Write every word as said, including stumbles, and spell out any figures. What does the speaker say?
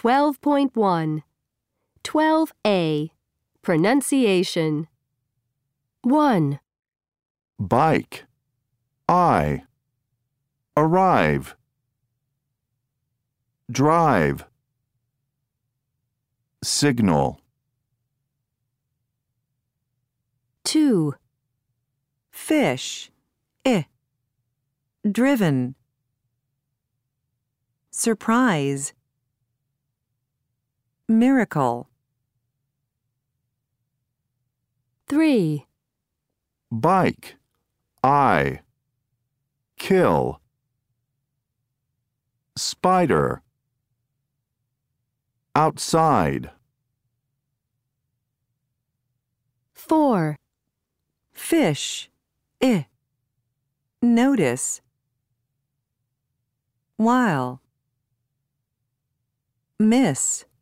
twelve point one. twelve A. Pronunciation. one. Bike. I. Arrive. Drive. Signal. two. Fish. I. Driven. Surprise. Miracle. three. Bike. I. Kill. Spider. Outside. four. Fish. I. Notice. While. Miss.